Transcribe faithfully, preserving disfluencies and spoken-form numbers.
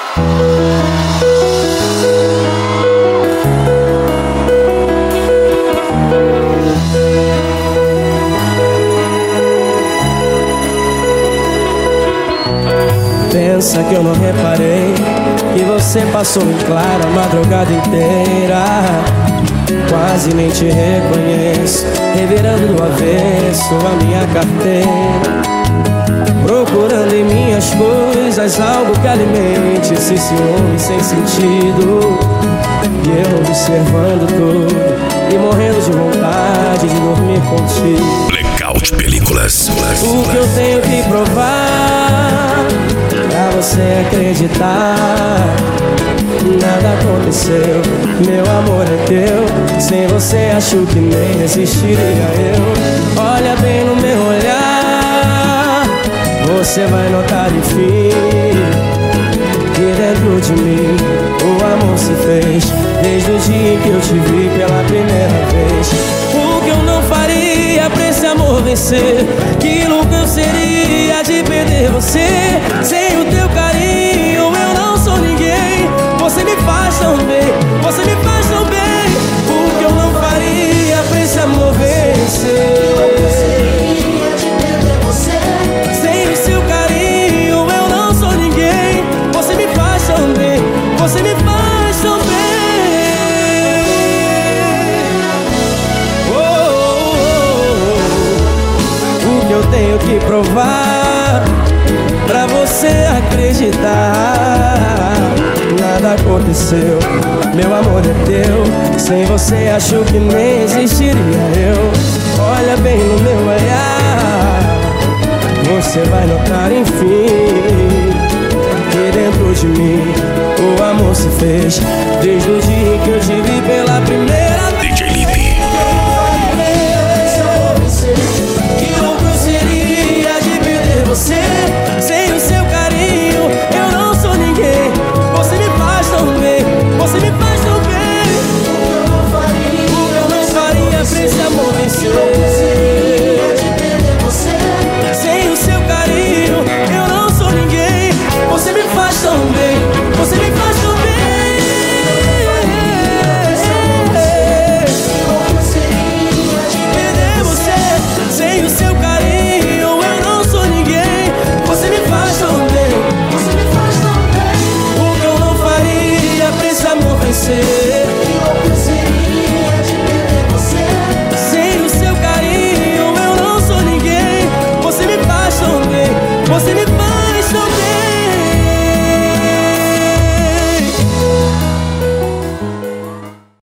Pensa que eu não reparei que você passou em claro a madrugada inteira. Quase nem te reconheço, revirando do avesso a minha carteira, procurando em minhas coisas algo que alimente esse ciúme sem sentido. E eu observando tudo e morrendo de vontade de dormir contigo. Blackout Películas. O que eu tenho que provar pra você acreditar? Nada aconteceu, meu amor é teu. Sem você acho que nem existiria eu. Olha bem no meu olhar, você vai notar enfim que dentro de mim o amor se fez desde o dia em que eu te vi pela primeira vez. O que eu não faria pra esse amor vencer? Que louco eu seria de perder você. Sem o teu carinho eu não sou ninguém. Você me faz tão bem, você me faz tão bem. O que eu não faria pra esse amor vencer? Sem o seu carinho eu não sou ninguém. Você me faz tão bem, você me faz tão bem. Oh, oh, oh. O que eu tenho que provar pra você acreditar? Nada aconteceu, meu amor é teu. Sem você acho que nem existiria eu. Olha bem no meu olhar, você vai notar enfim que dentro de mim o amor se fez desde o dia em que eu te vi